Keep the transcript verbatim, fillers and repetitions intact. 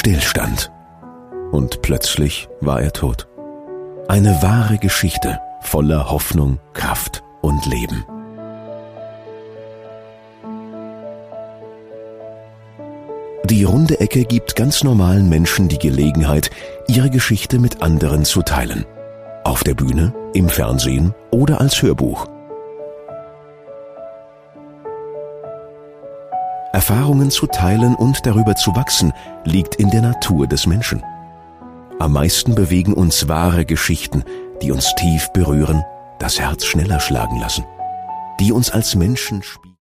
Stillstand. Und plötzlich war er tot. Eine wahre Geschichte voller Hoffnung, Kraft und Leben. Die runde Ecke gibt ganz normalen Menschen die Gelegenheit, ihre Geschichte mit anderen zu teilen. Auf der Bühne, im Fernsehen oder als Hörbuch. Erfahrungen zu teilen und darüber zu wachsen, liegt in der Natur des Menschen. Am meisten bewegen uns wahre Geschichten, die uns tief berühren, das Herz schneller schlagen lassen, die uns als Menschen spiegeln.